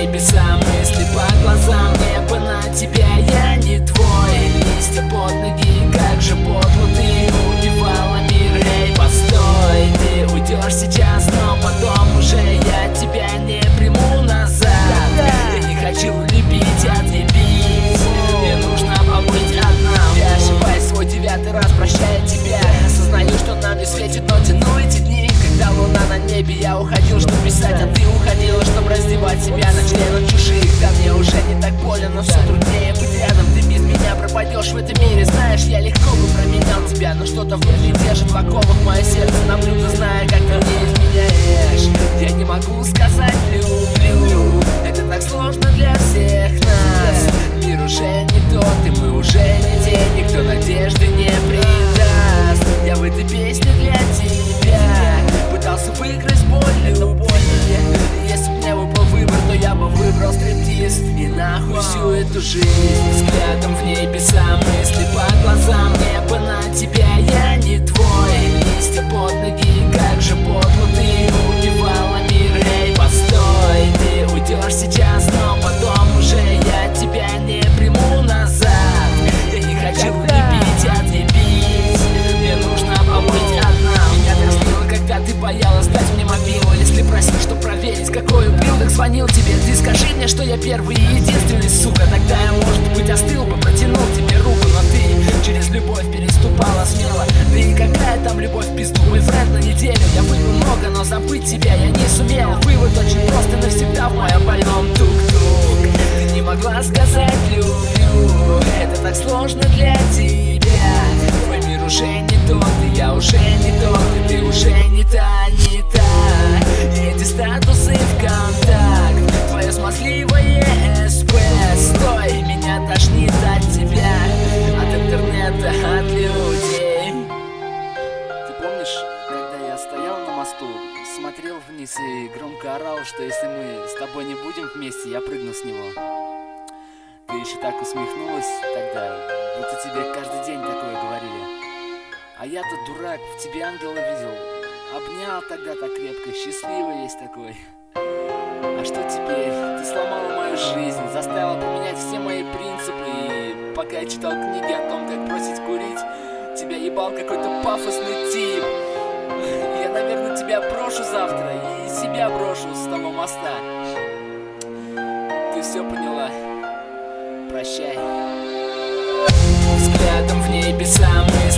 небеса, мысли по глазам, небо на тебя, я не твой. Листья под ноги, как же подло ты убивала мир. Эй, постой, ты уйдешь сейчас, но потом уже я тебя не приму назад. Я не хочу любить, отъебись, мне нужно побыть одна. Я ошибаюсь свой 9-й раз, прощая тебя. Осознаю, что нам не светит, но тяну эти дни. Когда луна на небе, я уходил, чтобы писать, а ты уходила, чтобы раздевать себя на членах чужих. Да мне уже не так больно, но все труднее быть рядом. Ты без меня пропадешь в этом мире. Знаешь, я легко бы променял тебя, но что-то внутри держит в оковах мое сердце на блюдо, зная, как ты мне изменяешь. Я не могу сказать люблю, это так сложно для всех нас. Мир уже не тот, и мы уже не те, никто надежды не предаст. Я в этой песне для тебя пытался выиграть боль любви. Если б мне выпал выбор, то я бы выбрал стриптиз и нахуй всю эту жизнь. Взглядом в небеса, мысли по глазам, небо на тебя, я не твой. Листья под ноги, как же подло ты убивала мир. Эй, постой, ты уйдешь сейчас, но потом уже я тебя не приму назад. Я не хочу любить, отъебись, мне нужно побыть одна. Меня так злило, когда ты боялась дать мне мобилу. Если просил, что проверить, какой ублюдок звонил тебе, ты скажи мне, что я первый и единственный, сука. Тогда я, может быть, остыл бы, протянул тебе руку, но ты через любовь переступала смело. Да и какая там любовь в пизду, мой френд на неделю. Я выпил много, но забыть тебя я не сумел. Вывод очень прост, и навсегда в моем больном тук-тук. Ты не могла сказать люблю, это так сложно для тебя. Твой мир уже не тот, и я уже не тот, и ты уже не та, не та. И эти статусы ВКонтакт, твое смазливое СП. Стой, меня тошнит от тебя, от интернета, от людей. Ты помнишь, когда я стоял на мосту, смотрел вниз и громко орал, что если мы с тобой не будем вместе, я прыгну с него? Ты еще так усмехнулась тогда, будто тебе каждый день такое говорили. А я-то дурак, в тебе ангела видел, обнял тогда так крепко, счастливый весь такой. А что теперь? Ты сломала мою жизнь, заставила поменять все мои принципы. И пока я читал книги о том, как бросить курить, тебя ебал какой-то пафосный тип. Я, наверное, тебя брошу завтра и себя брошу с того моста. Ты все поняла. Прощай. Взглядом в небеса,